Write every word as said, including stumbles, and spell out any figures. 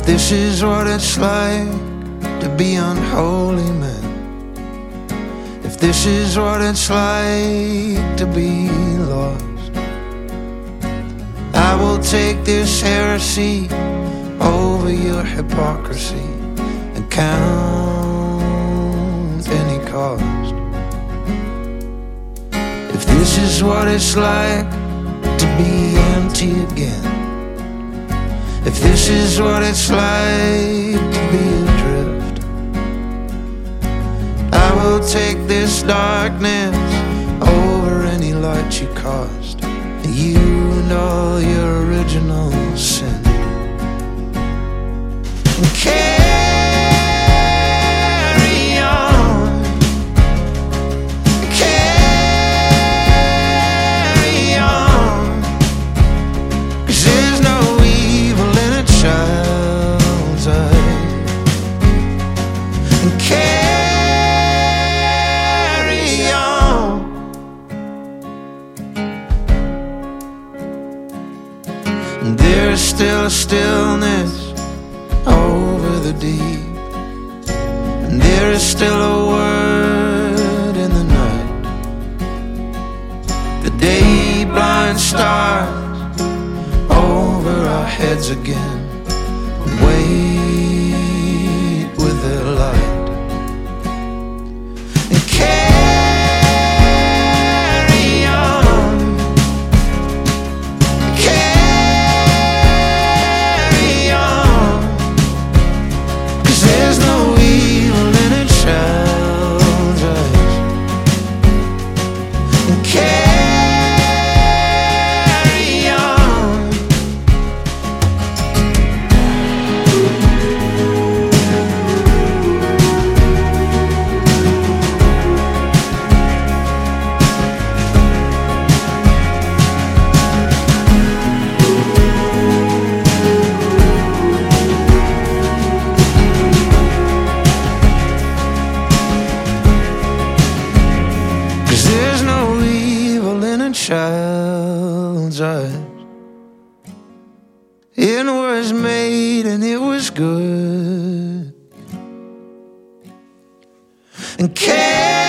If this is what it's like to be unholy, man, if this is what it's like to be lost, I will take this heresy over your hypocrisy and count any cost. If this is what it's like to be empty again, if this is what it's like to be adrift, I will take this darkness over any light you caused, you and all your original sin. And carry on, carry on, 'cause there's no evil in a child's eye. And carry on. And there's still a stillness over the deep, and there is still a word in the night. The day blind stars over our heads again, and wait with their light. And carry on, carry on, 'cause there's no evil in a child's eyes. And carry on. Cause there's no evil in a child's eyes. It was made and it was good. And care